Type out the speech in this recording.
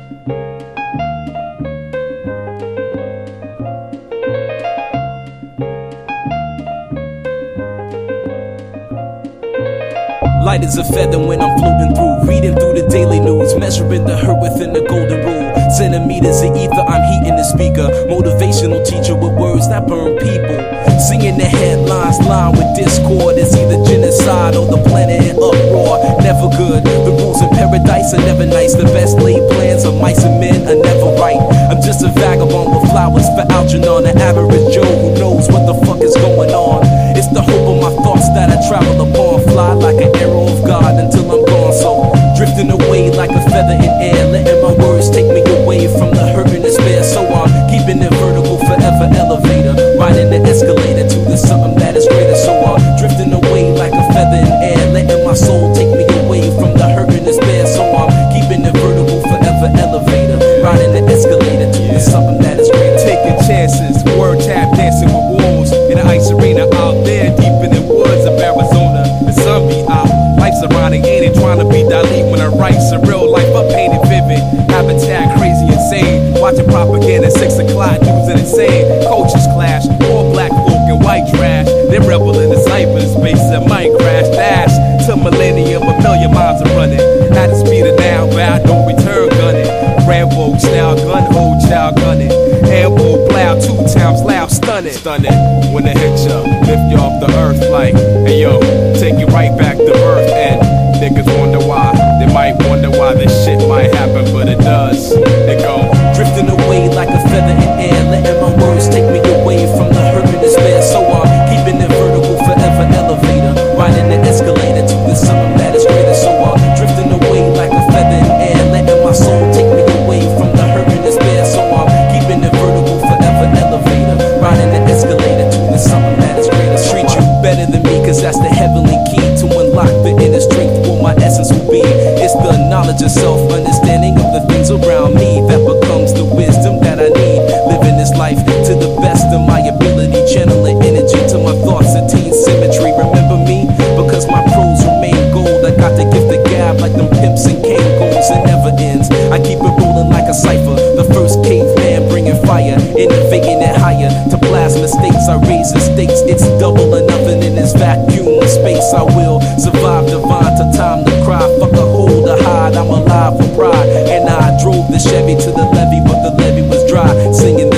Light as a feather when I'm floating through, reading through the daily news, measuring the hurt within the golden rule. Centimeters of ether, I'm heating the speaker. Motivational teacher with words that burn people. Singing the headlines, lined with discord. It's either genocide or the planet in uproar. Never good, the rules in paradise are never nice. The best laid plans of mice and men are never right. I'm just a vagabond with flowers for Algernon, an average Joe who knows what the fuck is going on. It's the hope of my thoughts that I travel upon. Fly like an arrow of God until I'm gone. So drifting away like a feather in air, letting my words take me away from the hurt and despair. So I'm keeping it vertical, forever elevator, riding the escalator to the something that is greater. So I'm drifting away like a feather in air, letting my soul take me away from the hurt and despair. So I'm keeping it vertical, forever elevator, riding the escalator to the something that is greater. Taking chances, word tap dancing with wolves in an ice arena out there deep in the woods of Arizona. The sun be out, life's ironic, ain't it? Trying to be Dali when I write surreal life, I painted vivid. Habitat crazy insane, watching propaganda 6 o'clock, news and insane. Cultures clash, all black folk and white trash. They rebel in the cyberspace that might crash. Dash to millennium, a million miles are running. At the speed of now, bound no return gunning. Rambo style, gun hold, child gunning. Ambo plow, 2 times loud, stunning. Stunning, when it hits ya, lift you off the earth like, hey yo, take you right back to earth. And niggas wonder why, they might wonder why this shit might happen, but it does. They go drifting away like a feather in air, letting my words take me away from the hurt and despair. So I'm keeping it vertical, forever elevator, riding the escalator to the something that is greater. So I'm drifting away like a feather in air, letting my soul take me away from the hurt and despair. So I'm keeping it vertical, forever elevator, riding the escalator to the something that is greater. Treat you better than me, cause that's the heavenly key to unlock the inner strength where my essence will be. It's the knowledge of self, understanding of the things around me that becomes the wisdom that I need. Living this life to the best of my ability, channeling energy to my thoughts, attain symmetry. Remember me, because my prose remain gold. I got the gift of gab like them pimps and cane goals. It never ends, I keep it rolling like a cipher. The first caveman bringing fire, innovating it higher. To plasma states, I raise the stakes. It's double or nothing in this vacuum of space. I will survive divine to time to cry. Fuck a hold or hide, I'm alive for pride. And I drove the Chevy to the levee, but the levee was dry. Singing